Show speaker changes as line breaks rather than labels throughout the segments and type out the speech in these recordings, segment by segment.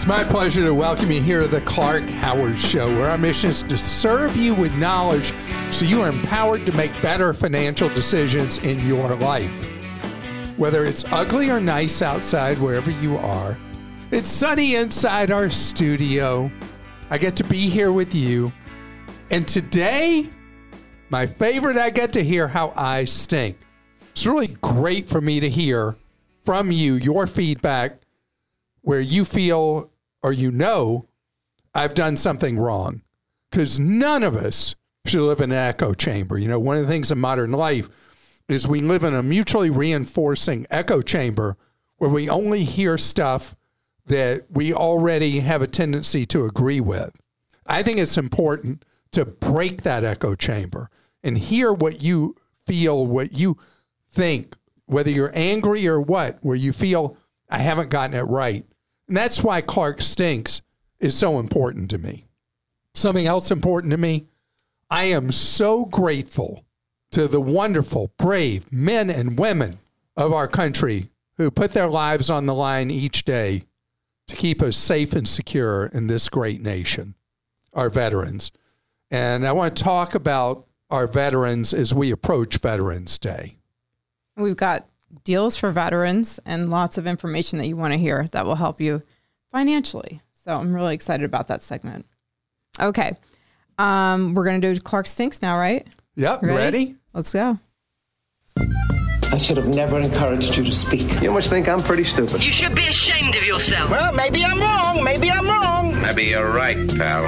It's my pleasure to welcome you here to the Clark Howard Show, where our mission is to serve you with knowledge so you are empowered to make better financial decisions in your life. Whether it's ugly or nice outside, wherever you are, it's sunny inside our studio. I get to be here with you. And today, my favorite, I get to hear how I stink. It's really great for me to hear from you, your feedback, where you feel or you know I've done something wrong. Because none of us should live in an echo chamber. You know, one of the things in modern life is we live in a mutually reinforcing echo chamber where we only hear stuff that we already have a tendency to agree with. I think it's important to break that echo chamber and hear what you feel, what you think, whether you're angry or what, where you feel I haven't gotten it right. And that's why Clark Stinks is so important to me. Something else important to me, I am so grateful to the wonderful, brave men and women of our country who put their lives on the line each day to keep us safe and secure in this great nation, our veterans. And I want to talk about our veterans as we approach Veterans Day.
We've got deals for veterans and lots of information that you want to hear that will help you financially. So I'm really excited about that segment. Okay. We're going to do Clark Stinks now, right?
Yep. Ready?
Let's go.
I should have never encouraged you to speak.
You must think I'm pretty stupid.
You should be ashamed of yourself.
Well, maybe I'm wrong. Maybe I'm wrong.
Maybe you're right, pal.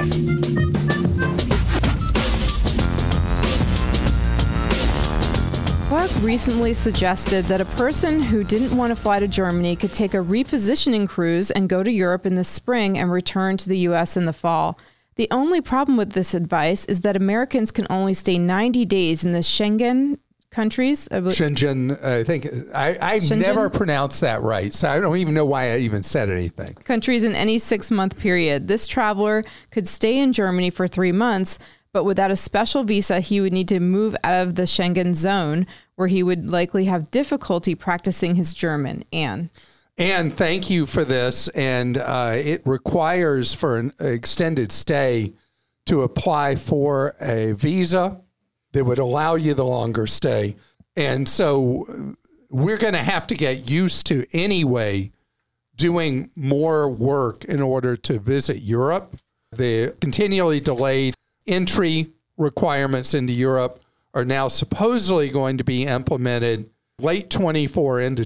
Clark recently suggested that a person who didn't want to fly to Germany could take a repositioning cruise and go to Europe in the spring and return to the U.S. in the fall. The only problem with this advice is that Americans can only stay 90 days in the Schengen countries.
Shenzhen, I think. I never pronounced that right, so I don't even know why I even said anything.
Countries in any 6-month period. This traveler could stay in Germany for 3 months, but without a special visa, he would need to move out of the Schengen zone, where he would likely have difficulty practicing his German. Anne,
thank you for this. And it requires for an extended stay to apply for a visa that would allow you the longer stay. And so we're going to have to get used to anyway doing more work in order to visit Europe. The continually delayed entry requirements into Europe are now supposedly going to be implemented late 24 into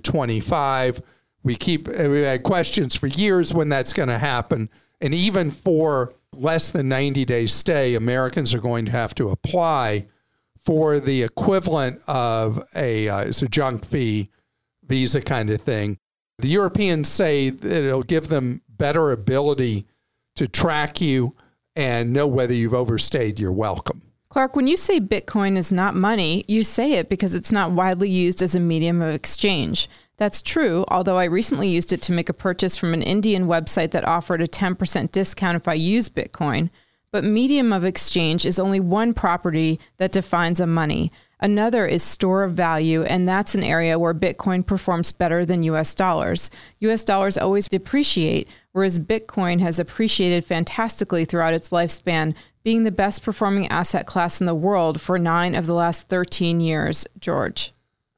25. We had questions for years when that's going to happen. And even for less than 90 days stay, Americans are going to have to apply for the equivalent of it's a junk fee visa kind of thing. The Europeans say that it'll give them better ability to track you and know whether you've overstayed your welcome.
Clark, when you say Bitcoin is not money, you say it because it's not widely used as a medium of exchange. That's true, although I recently used it to make a purchase from an Indian website that offered a 10% discount if I use Bitcoin. But medium of exchange is only one property that defines a money. Another is store of value, and that's an area where Bitcoin performs better than U.S. dollars. U.S. dollars always depreciate, whereas Bitcoin has appreciated fantastically throughout its lifespan, being the best performing asset class in the world for 9 of the last 13 years. George,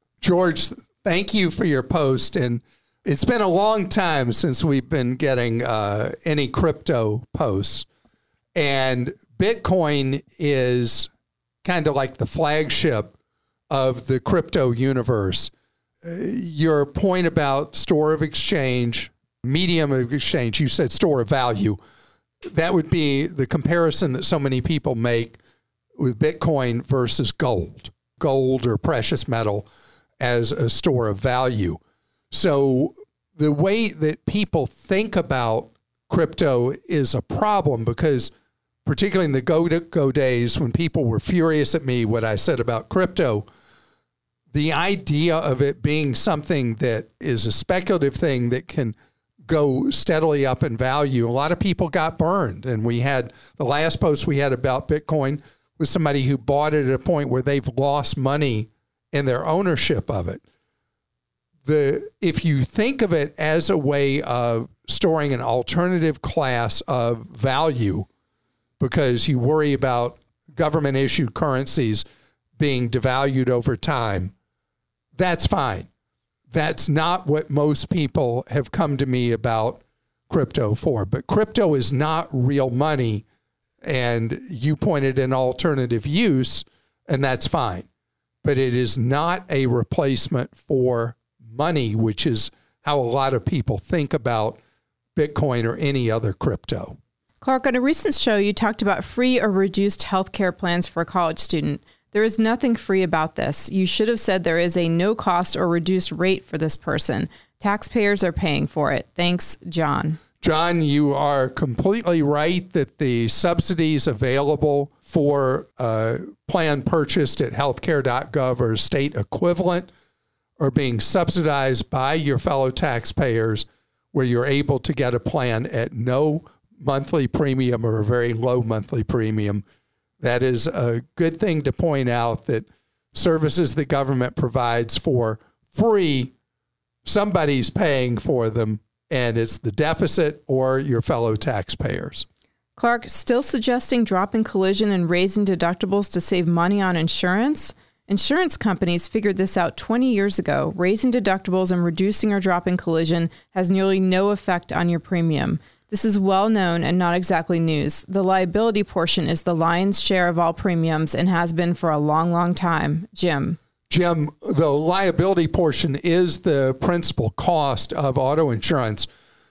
thank you for your post. And it's been a long time since we've been getting any crypto posts. And Bitcoin is kind of like the flagship of the crypto universe. Your point about store of exchange, medium of exchange, you said store of value. That would be the comparison that so many people make with Bitcoin versus gold or precious metal as a store of value. So the way that people think about crypto is a problem because particularly in the go days when people were furious at me what I said about crypto, the idea of it being something that is a speculative thing that can go steadily up in value, a lot of people got burned. And we had the last post we had about Bitcoin was somebody who bought it at a point where they've lost money in their ownership of it. If you think of it as a way of storing an alternative class of value because you worry about government-issued currencies being devalued over time, that's fine. That's not what most people have come to me about crypto for. But crypto is not real money, and you pointed an alternative use, and that's fine. But it is not a replacement for money, which is how a lot of people think about Bitcoin or any other crypto.
Clark, on a recent show, you talked about free or reduced healthcare plans for a college student. There is nothing free about this. You should have said there is a no cost or reduced rate for this person. Taxpayers are paying for it. Thanks, John.
John, you are completely right that the subsidies available for a plan purchased at healthcare.gov or state equivalent are being subsidized by your fellow taxpayers, where you're able to get a plan at no monthly premium or a very low monthly premium. That is a good thing to point out, that services the government provides for free, somebody's paying for them, and it's the deficit or your fellow taxpayers.
Clark, still suggesting dropping collision and raising deductibles to save money on insurance? Insurance companies figured this out 20 years ago. Raising deductibles and reducing or dropping collision has nearly no effect on your premium. This is well known and not exactly news. The liability portion is the lion's share of all premiums and has been for a long, long time. Jim,
the liability portion is the principal cost of auto insurance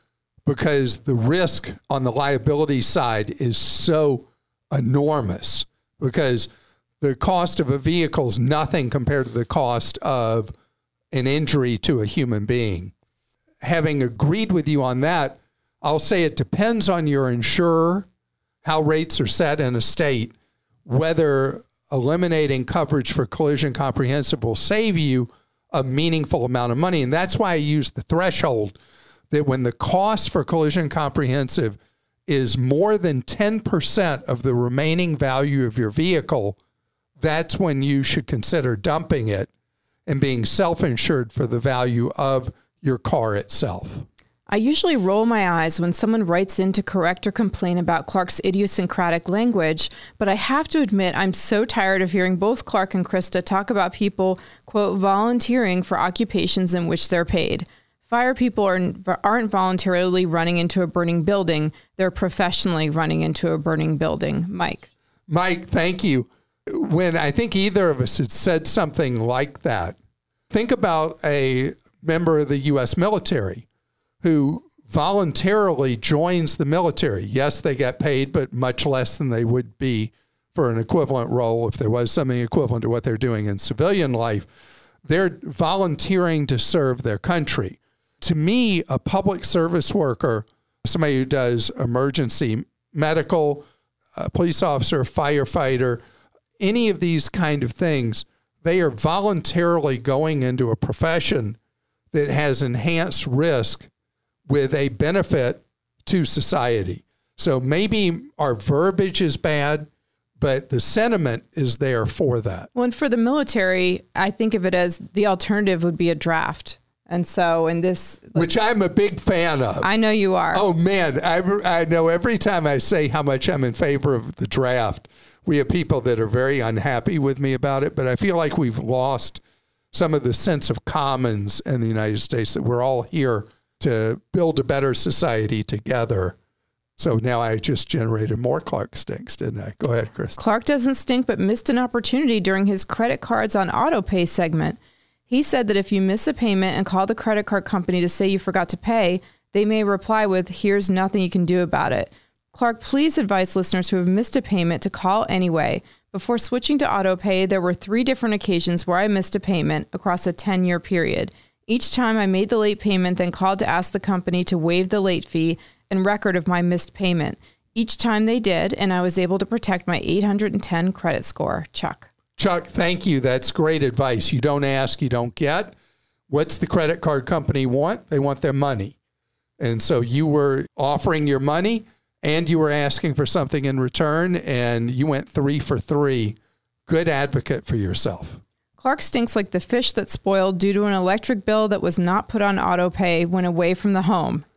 because the risk on the liability side is so enormous, because the cost of a vehicle is nothing compared to the cost of an injury to a human being. Having agreed with you on that, I'll say it depends on your insurer, how rates are set in a state, whether eliminating coverage for collision comprehensive will save you a meaningful amount of money. And that's why I use the threshold that when the cost for collision comprehensive is more than 10% of the remaining value of your vehicle, that's when you should consider dumping it and being self-insured for the value of your car itself.
I usually roll my eyes when someone writes in to correct or complain about Clark's idiosyncratic language, but I have to admit I'm so tired of hearing both Clark and Krista talk about people, quote, volunteering for occupations in which they're paid. Fire people aren't voluntarily running into a burning building. They're professionally running into a burning building. Mike,
thank you. When I think either of us had said something like that, think about a member of the U.S. military who voluntarily joins the military. Yes, they get paid, but much less than they would be for an equivalent role if there was something equivalent to what they're doing in civilian life. They're volunteering to serve their country. To me, a public service worker, somebody who does emergency medical, police officer, firefighter, any of these kind of things, they are voluntarily going into a profession that has enhanced risk with a benefit to society. So maybe our verbiage is bad, but the sentiment is there for that.
Well, and for the military, I think of it as the alternative would be a draft. And so in this...
which I'm a big fan of.
I know you are.
Oh, man. I know every time I say how much I'm in favor of the draft, we have people that are very unhappy with me about it, but I feel like we've lost some of the sense of commons in the United States, that we're all here to build a better society together. So now I just generated more Clark stinks, didn't I? Go ahead, Chris.
Clark doesn't stink, but missed an opportunity during his credit cards on auto pay segment. He said that if you miss a payment and call the credit card company to say you forgot to pay, they may reply with, "Here's nothing you can do about it." Clark, please advise listeners who have missed a payment to call anyway. Before switching to auto pay, there were 3 different occasions where I missed a payment across a 10-year period. Each time I made the late payment, then called to ask the company to waive the late fee and record of my missed payment. Each time they did, and I was able to protect my 810 credit score. Chuck,
thank you. That's great advice. You don't ask, you don't get. What's the credit card company want? They want their money. And so you were offering your money and you were asking for something in return, and you went 3 for 3. Good advocate for yourself.
Clark stinks like the fish that spoiled due to an electric bill that was not put on auto pay when away from the home.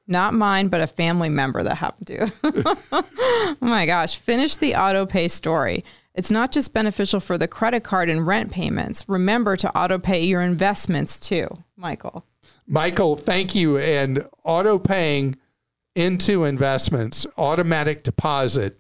Not mine, but a family member that happened to. Oh my gosh. Finish the auto pay story. It's not just beneficial for the credit card and rent payments. Remember to auto pay your investments too, Michael.
Michael, thank you. And auto paying into investments, automatic deposit,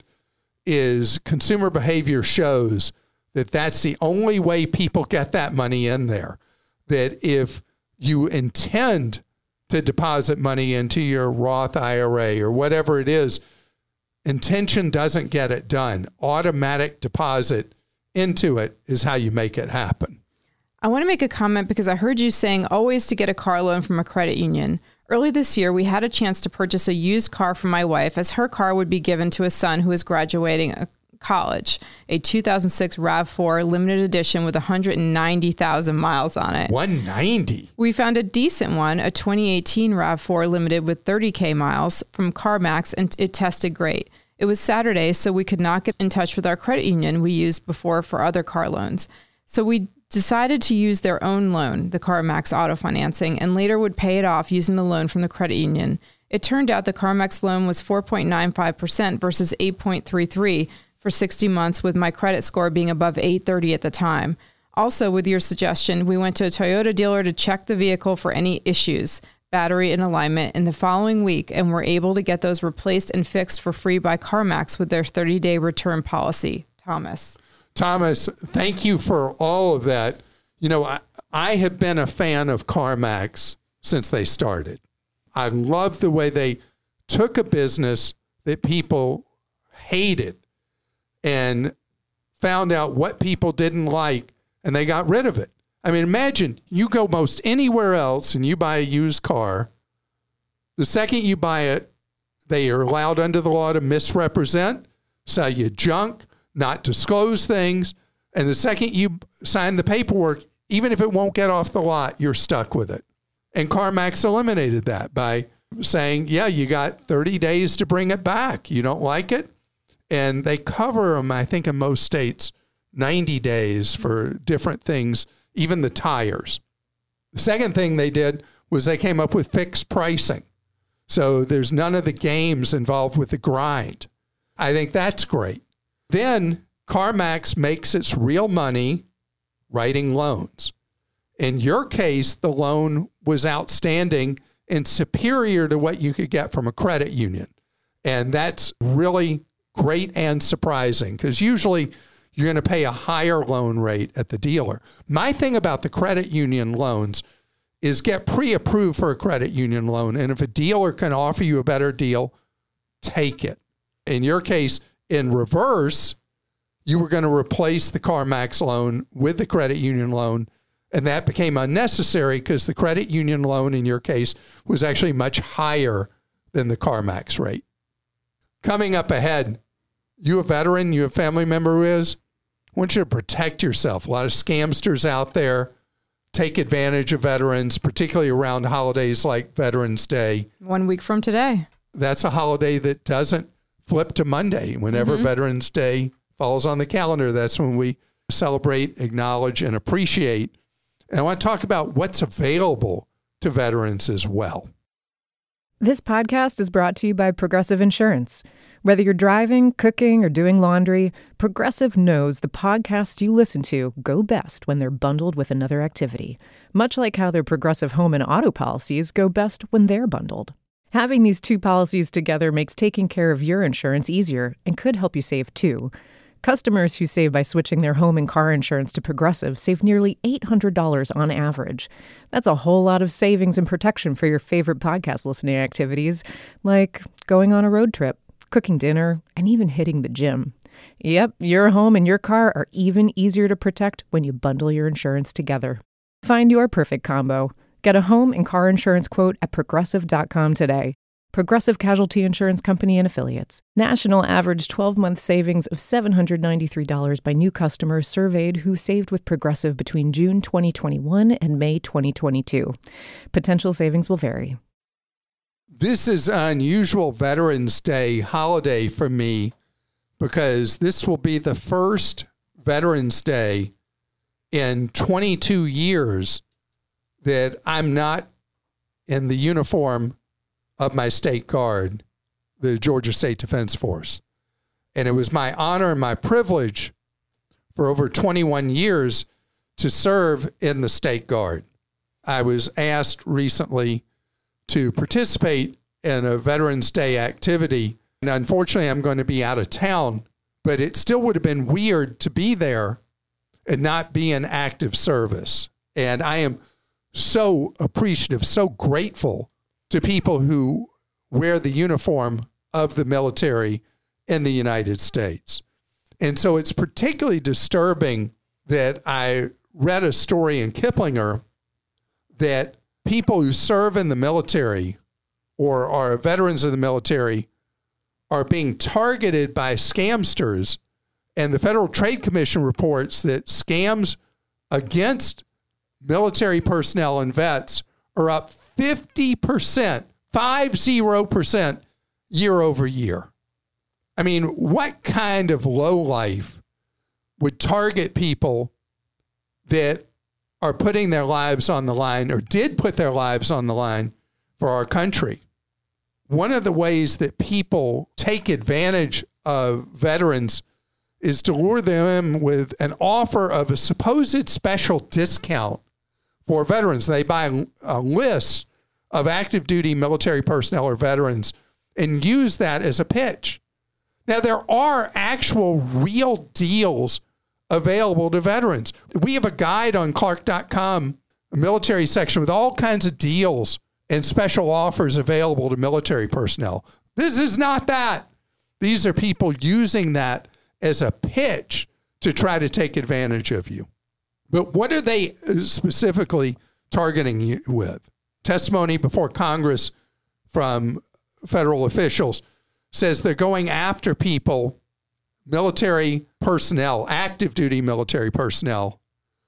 is consumer behavior shows that that's the only way people get that money in there. That if you intend to deposit money into your Roth IRA or whatever it is, intention doesn't get it done. Automatic deposit into it is how you make it happen.
I want to make a comment because I heard you saying always to get a car loan from a credit union. Early this year, we had a chance to purchase a used car for my wife as her car would be given to a son who is graduating college, a 2006 RAV4 limited edition with 190,000 miles on it.
190?
We found a decent one, a 2018 RAV4 limited with 30K miles from CarMax, and it tested great. It was Saturday, so we could not get in touch with our credit union we used before for other car loans. So we decided to use their own loan, the CarMax auto financing, and later would pay it off using the loan from the credit union. It turned out the CarMax loan was 4.95% versus 8.33% for 60 months, with my credit score being above 830 at the time. Also, with your suggestion, we went to a Toyota dealer to check the vehicle for any issues, battery and alignment, in the following week, and were able to get those replaced and fixed for free by CarMax with their 30-day return policy. Thomas,
thank you for all of that. You know, I have been a fan of CarMax since they started. I love the way they took a business that people hated and found out what people didn't like, and they got rid of it. I mean, imagine you go most anywhere else and you buy a used car. The second you buy it, they are allowed under the law to misrepresent, sell you junk, not disclose things. And the second you sign the paperwork, even if it won't get off the lot, you're stuck with it. And CarMax eliminated that by saying, yeah, you got 30 days to bring it back. You don't like it? And they cover them, I think, in most states, 90 days for different things, even the tires. The second thing they did was they came up with fixed pricing. So there's none of the games involved with the grind. I think that's great. Then CarMax makes its real money writing loans. In your case, the loan was outstanding and superior to what you could get from a credit union. And that's really great and surprising because usually you're going to pay a higher loan rate at the dealer. My thing about the credit union loans is get pre-approved for a credit union loan. And if a dealer can offer you a better deal, take it. In your case, in reverse, you were going to replace the CarMax loan with the credit union loan. And that became unnecessary because the credit union loan in your case was actually much higher than the CarMax rate. Coming up ahead, you a veteran, you a family member who is, I want you to protect yourself. A lot of scamsters out there take advantage of veterans, particularly around holidays like Veterans Day.
1 week from today.
That's a holiday that doesn't flip to Monday. Whenever Veterans Day falls on the calendar, that's when we celebrate, acknowledge, and appreciate. And I want to talk about what's available to veterans as well.
This podcast is brought to you by Progressive Insurance. Whether you're driving, cooking, or doing laundry, Progressive knows the podcasts you listen to go best when they're bundled with another activity, much like how their Progressive home and auto policies go best when they're bundled. Having these two policies together makes taking care of your insurance easier and could help you save too. Customers who save by switching their home and car insurance to Progressive save nearly $800 on average. That's a whole lot of savings and protection for your favorite podcast listening activities, like going on a road trip, cooking dinner, and even hitting the gym. Yep, your home and your car are even easier to protect when you bundle your insurance together. Find your perfect combo. Get a home and car insurance quote at Progressive.com today. Progressive Casualty Insurance Company and Affiliates. National average 12-month savings of $793 by new customers surveyed who saved with Progressive between June 2021 and May 2022. Potential savings will vary.
This is an unusual Veterans Day holiday for me because this will be the first Veterans Day in 22 years that I'm not in the uniform of my state guard, the Georgia State Defense Force. And it was my honor and my privilege for over 21 years to serve in the state guard. I was asked recently to participate in a Veterans Day activity. And unfortunately, I'm going to be out of town, but it still would have been weird to be there and not be in active service. And I am so appreciative, so grateful to people who wear the uniform of the military in the United States. And so it's particularly disturbing that I read a story in Kiplinger that people who serve in the military or are veterans of the military are being targeted by scamsters. And the Federal Trade Commission reports that scams against military personnel and vets are up 50%, 50% year over year. I mean, what kind of lowlife would target people that are putting their lives on the line or did put their lives on the line for our country? One of the ways that people take advantage of veterans is to lure them with an offer of a supposed special discount for veterans. They buy a list of active duty military personnel or veterans and use that as a pitch. Now, there are actual real deals available to veterans. We have a guide on Clark.com, a military section with all kinds of deals and special offers available to military personnel. This is not that. These are people using that as a pitch to try to take advantage of you. But what are they specifically targeting you with? Testimony before Congress from federal officials says they're going after people, military personnel, active duty military personnel,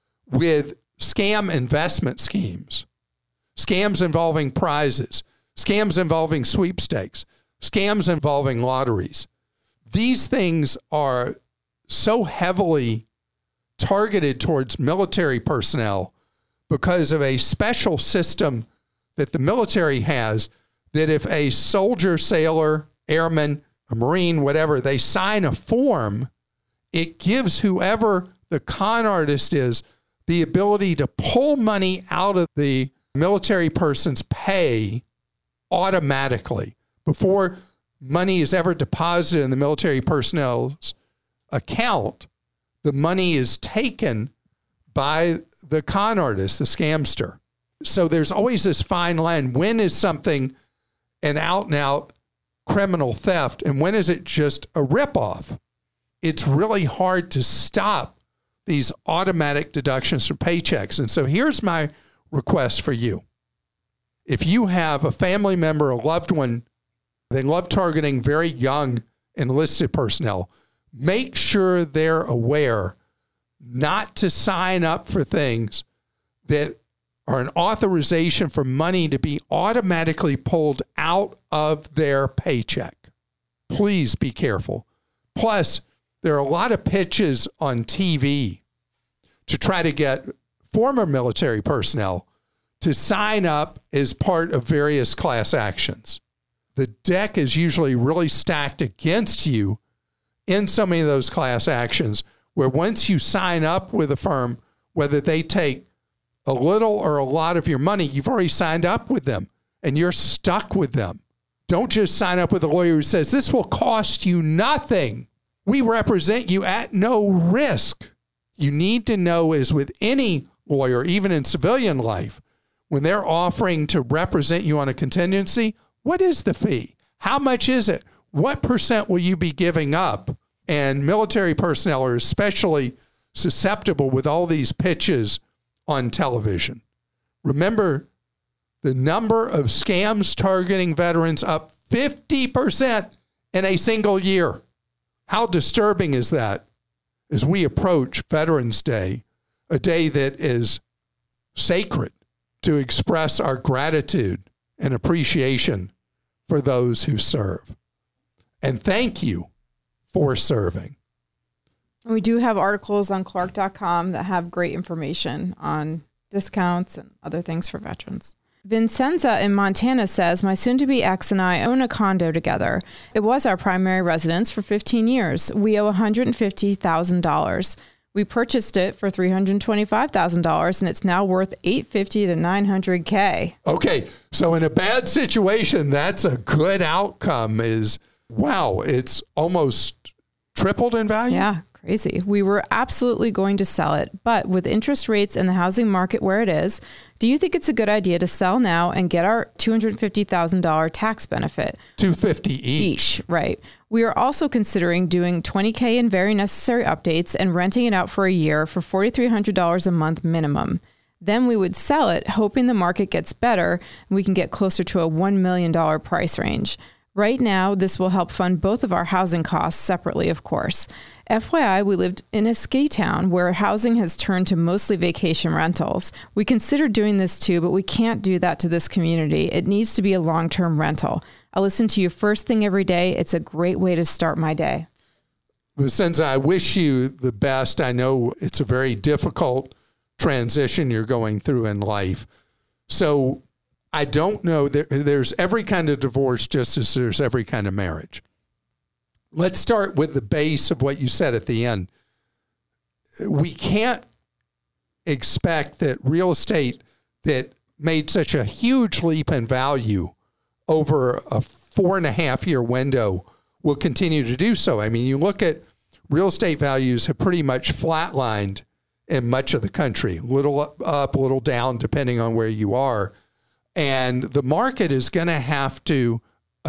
with scam investment schemes, scams involving prizes, scams involving sweepstakes, scams involving lotteries. These things are so heavily targeted towards military personnel because of a special system that the military has, that if a soldier, sailor, airman, a Marine, whatever, they sign a form, it gives whoever the con artist is the ability to pull money out of the military person's pay automatically before money is ever deposited in the military personnel's account. The money is taken by the con artist, the scamster. So there's always this fine line. When is something an out and out criminal theft, and when is it just a ripoff? It's really hard to stop these automatic deductions from paychecks. And so here's my request for you. If you have a family member, a loved one, they love targeting very young enlisted personnel, make sure they're aware not to sign up for things that are an authorization for money to be automatically pulled out of their paycheck. Please be careful. Plus, there are a lot of pitches on TV to try to get former military personnel to sign up as part of various class actions. The deck is usually really stacked against you in so many of those class actions, where once you sign up with a firm, whether they take a little or a lot of your money, you've already signed up with them and you're stuck with them. Don't just sign up with a lawyer who says, this will cost you nothing. We represent you at no risk. You need to know, as with any lawyer, even in civilian life, when they're offering to represent you on a contingency, what is the fee? How much is it? What % will you be giving up? And military personnel are especially susceptible with all these pitches on television. Remember, the number of scams targeting veterans up 50% in a single year. How disturbing is that as we approach Veterans Day, a day that is sacred to express our gratitude and appreciation for those who serve. And thank you for serving.
We do have articles on Clark.com that have great information on discounts and other things for veterans. Vincenza in Montana says, my soon-to-be ex and I own a condo together. It was our primary residence for 15 years. We owe $150,000. We purchased it for $325,000, and it's now worth $850,000 to $900,000.
Okay, so in a bad situation, that's a good outcome. Wow, it's almost tripled in value?
Yeah, crazy. We were absolutely going to sell it, but with interest rates and the housing market where it is, do you think it's a good idea to sell now and get our $250,000 tax benefit?
$250,000 each.
Right. We are also considering doing $20,000 in very necessary updates and renting it out for a year for $4,300 a month minimum. Then we would sell it, hoping the market gets better and we can get closer to a $1 million price range. Right now, this will help fund both of our housing costs separately, of course. FYI, we lived in a ski town where housing has turned to mostly vacation rentals. We considered doing this too, but we can't do that to this community. It needs to be a long-term rental. I listen to you first thing every day. It's a great way to start my day.
Vincenza, I wish you the best. I know it's a very difficult transition you're going through in life. So I don't know. There's every kind of divorce just as there's every kind of marriage. Let's start with the base of what you said at the end. We can't expect that real estate that made such a huge leap in value over a 4.5-year window will continue to do so. I mean, you look at real estate values have pretty much flatlined in much of the country, a little up, a little down, depending on where you are. And the market is going to have to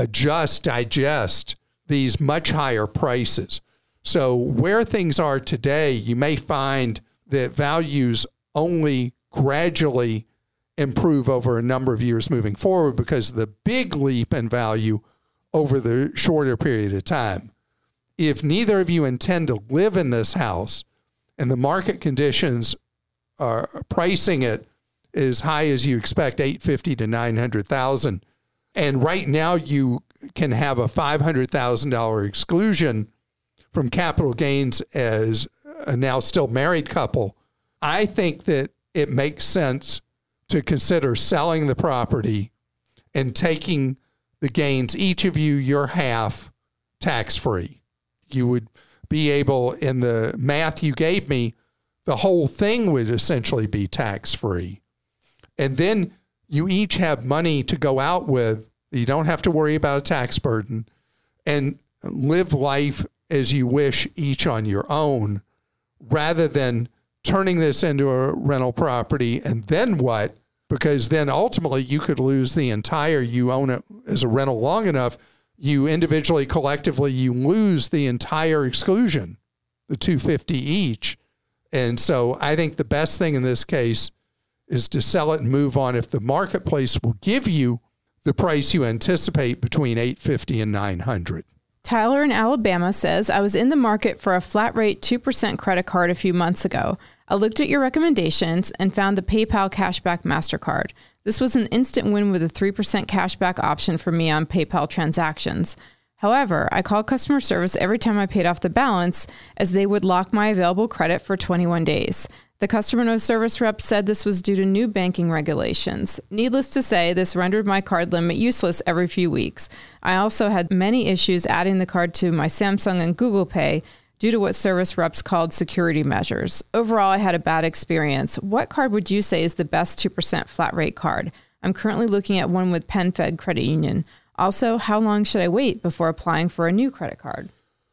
digest these much higher prices. So where things are today, you may find that values only gradually improve over a number of years moving forward because of the big leap in value over the shorter period of time. If neither of you intend to live in this house and the market conditions are pricing it as high as you expect, $850,000 to $900,000, and right now you can have a $500,000 exclusion from capital gains as a now still married couple, I think that it makes sense to consider selling the property and taking the gains, each of you your half, tax-free. You would be able, in the math you gave me, the whole thing would essentially be tax-free. And then you each have money to go out with. You don't have to worry about a tax burden and live life as you wish, each on your own, rather than turning this into a rental property. And then what? Because then ultimately you could lose the entire, you own it as a rental long enough, you individually, collectively, you lose the entire exclusion, the $250,000 each. And so I think the best thing in this case is to sell it and move on. If the marketplace will give you the price you anticipate between $850,000 and $900,000.
Tyler in Alabama says, I was in the market for a flat rate 2% credit card a few months ago. I looked at your recommendations and found the PayPal Cashback MasterCard. This was an instant win with a 3% cashback option for me on PayPal transactions. However, I called customer service every time I paid off the balance, as they would lock my available credit for 21 days. The customer service rep said this was due to new banking regulations. Needless to say, this rendered my card limit useless every few weeks. I also had many issues adding the card to my Samsung and Google Pay due to what service reps called security measures. Overall, I had a bad experience. What card would you say is the best 2% flat rate card? I'm currently looking at one with PenFed Credit Union. Also, how long should I wait before applying for a new credit card?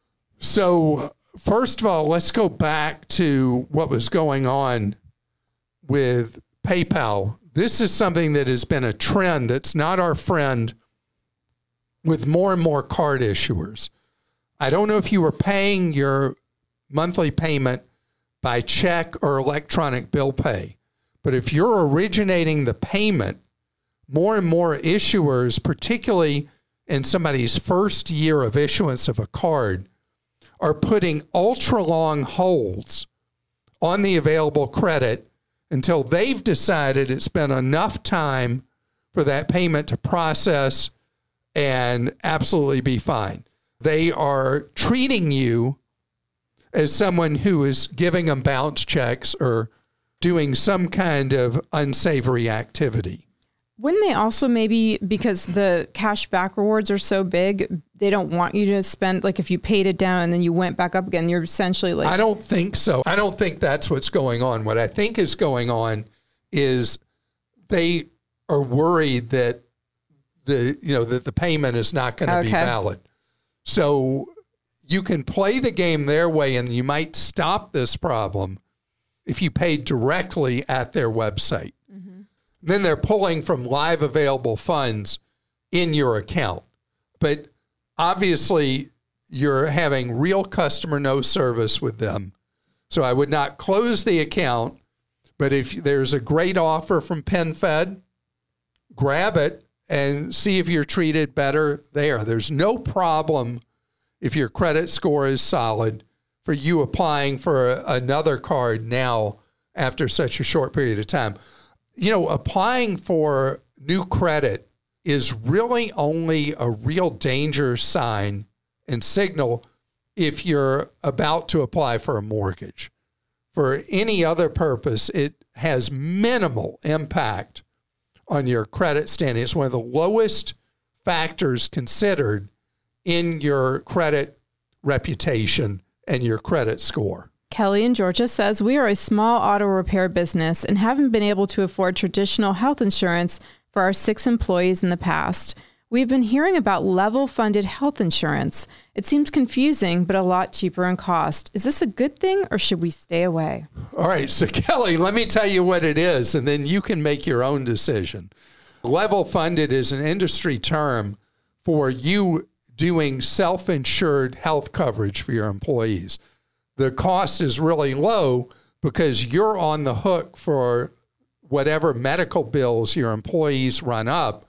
So, first of all, let's go back to what was going on with PayPal. This is something that has been a trend that's not our friend with more and more card issuers. I don't know if you were paying your monthly payment by check or electronic bill pay, but if you're originating the payment, more and more issuers, particularly in somebody's first year of issuance of a card, are putting ultra-long holds on the available credit until they've decided it's been enough time for that payment to process and absolutely be fine. They are treating you as someone who is giving them bounce checks or doing some kind of unsavory activity.
Wouldn't they also maybe, because the cash back rewards are so big, they don't want you to spend, like if you paid it down and then you went back up again, you're essentially like...
I don't think so. I don't think that's what's going on. What I think is going on is they are worried that the payment is not going to be valid. So you can play the game their way, and you might stop this problem if you pay directly at their website. Mm-hmm. Then they're pulling from live available funds in your account. But obviously, you're having real customer no service with them. So I would not close the account. But if there's a great offer from PenFed, grab it and see if you're treated better there. There's no problem if your credit score is solid for you applying for another card now after such a short period of time. Applying for new credit is really only a real danger sign and signal if you're about to apply for a mortgage. For any other purpose, it has minimal impact on your credit standing. It's one of the lowest factors considered in your credit reputation and your credit score.
Kelly in Georgia says, we are a small auto repair business and haven't been able to afford traditional health insurance for our 6 employees in the past. We've been hearing about level-funded health insurance. It seems confusing, but a lot cheaper in cost. Is this a good thing, or should we stay away?
All right, so Kelly, let me tell you what it is, and then you can make your own decision. Level-funded is an industry term for you doing self-insured health coverage for your employees. The cost is really low because you're on the hook for whatever medical bills your employees run up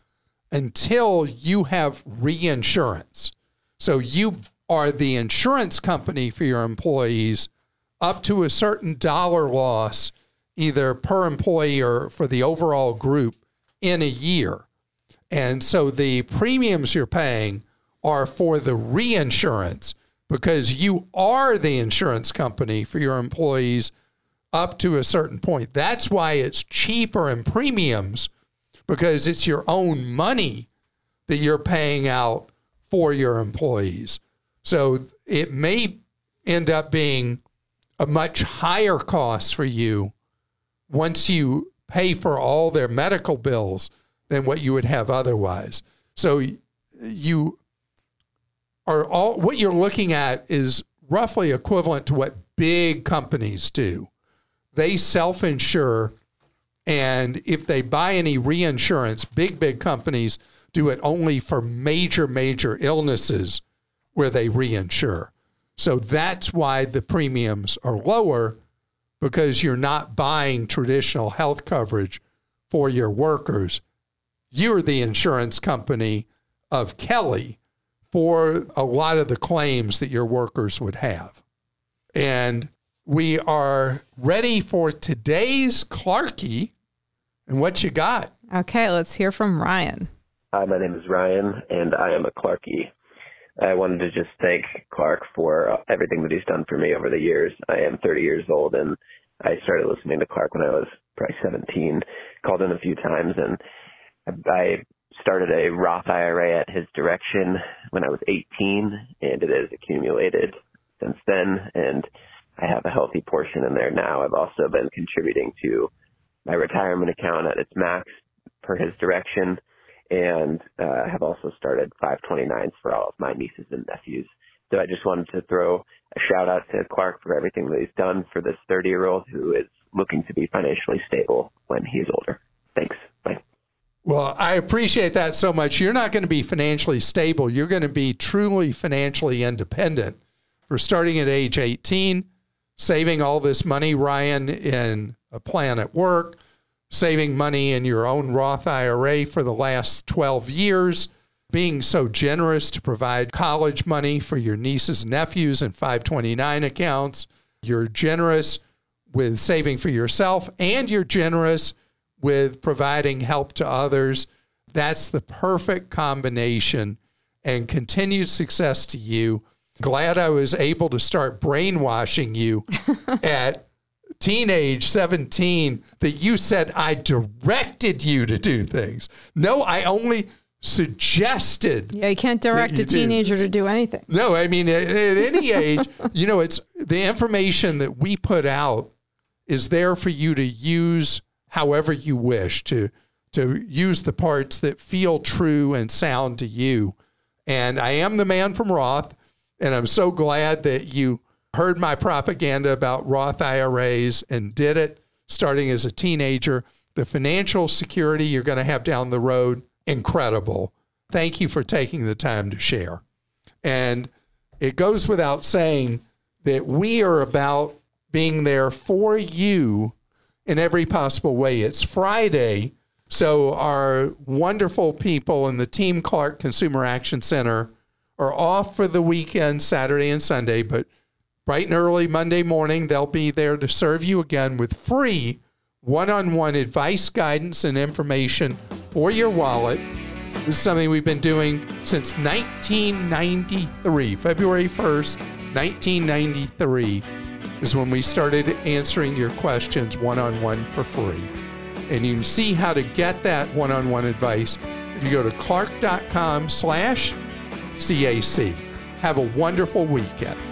until you have reinsurance. So you are the insurance company for your employees up to a certain dollar loss, either per employee or for the overall group in a year. And so the premiums you're paying are for the reinsurance because you are the insurance company for your employees up to a certain point. That's why it's cheaper in premiums, because it's your own money that you're paying out for your employees. So it may end up being a much higher cost for you once you pay for all their medical bills than what you would have otherwise. So what you're looking at is roughly equivalent to what big companies do. They self-insure, and if they buy any reinsurance, big companies do it only for major illnesses where they reinsure. So that's why the premiums are lower, because you're not buying traditional health coverage for your workers. You're the insurance company of Kelly for a lot of the claims that your workers would have. And we are ready for today's Clarkie. And what you got?
Okay, let's hear from Ryan.
Hi, my name is Ryan, and I am a Clarkie. I wanted to just thank Clark for everything that he's done for me over the years. I am 30 years old, and I started listening to Clark when I was probably 17, called in a few times, and I started a Roth IRA at his direction when I was 18, and it has accumulated since then, and I have a healthy portion in there now. I've also been contributing to my retirement account at its max per his direction, and have also started 529s for all of my nieces and nephews. So I just wanted to throw a shout out to Clark for everything that he's done for this 30-year-old who is looking to be financially stable when he's older. Thanks. Bye.
Well, I appreciate that so much. You're not going to be financially stable. You're going to be truly financially independent. For starting at age 18, saving all this money, Ryan, in a plan at work, saving money in your own Roth IRA for the last 12 years, being so generous to provide college money for your nieces and nephews in 529 accounts. You're generous with saving for yourself, and you're generous with providing help to others. That's the perfect combination, and continued success to you. Glad I was able to start brainwashing you at teenage 17 that you said I directed you to do things. No, I only suggested.
Yeah, you can't direct a teenager to do anything.
No, I mean, at any age, it's the information that we put out is there for you to use however you wish, to use the parts that feel true and sound to you. And I am the man from Roth, and I'm so glad that you heard my propaganda about Roth IRAs and did it starting as a teenager. The financial security you're going to have down the road, incredible. Thank you for taking the time to share. And it goes without saying that we are about being there for you in every possible way. It's Friday, so our wonderful people in the Team Clark Consumer Action Center are off for the weekend, Saturday and Sunday, but bright and early Monday morning, they'll be there to serve you again with free one-on-one advice, guidance, and information for your wallet. This is something we've been doing since 1993. February 1st, 1993 is when we started answering your questions one-on-one for free. And you can see how to get that one-on-one advice if you go to clark.com/CAC. Have a wonderful weekend.